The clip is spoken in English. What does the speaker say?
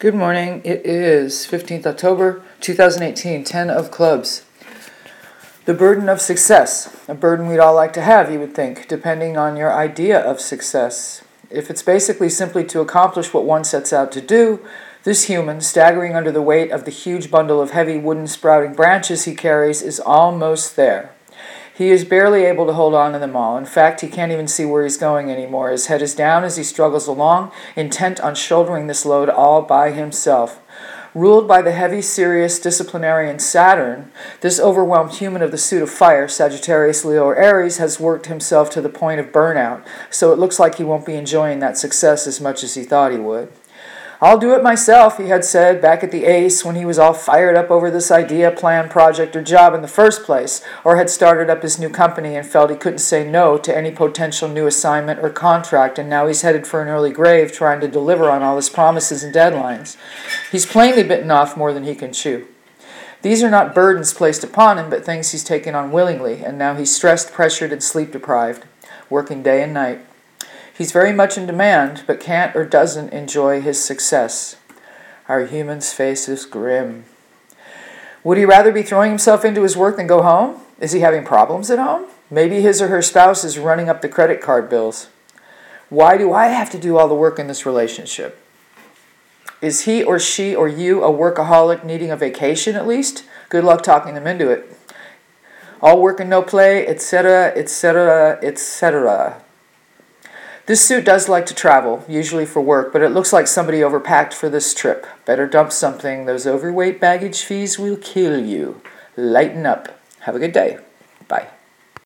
Good morning. It is 15th October 2018, 10 of clubs. The burden of success, a burden we'd all like to have, you would think, depending on your idea of success. If it's basically simply to accomplish what one sets out to do, this human, staggering under the weight of the huge bundle of heavy wooden sprouting branches he carries, is almost there. He is barely able to hold on to them all. In fact, he can't even see where he's going anymore. His head is down as he struggles along, intent on shouldering this load all by himself. Ruled by the heavy, serious disciplinarian Saturn, this overwhelmed human of the suit of fire, Sagittarius, Leo, or Aries, has worked himself to the point of burnout, so it looks like he won't be enjoying that success as much as he thought he would. "I'll do it myself," he had said back at the Ace when he was all fired up over this idea, plan, project, or job in the first place, or had started up his new company and felt he couldn't say no to any potential new assignment or contract, and now he's headed for an early grave trying to deliver on all his promises and deadlines. He's plainly bitten off more than he can chew. These are not burdens placed upon him, but things he's taken on willingly, and now he's stressed, pressured, and sleep-deprived, working day and night. He's very much in demand, but can't or doesn't enjoy his success. Our human's face is grim. Would he rather be throwing himself into his work than go home? Is he having problems at home? Maybe his or her spouse is running up the credit card bills. Why do I have to do all the work in this relationship? Is he or she or you a workaholic needing a vacation at least? Good luck talking them into it. All work and no play, etc., etc., etc. This suit does like to travel, usually for work, but it looks like somebody overpacked for this trip. Better dump something. Those overweight baggage fees will kill you. Lighten up. Have a good day.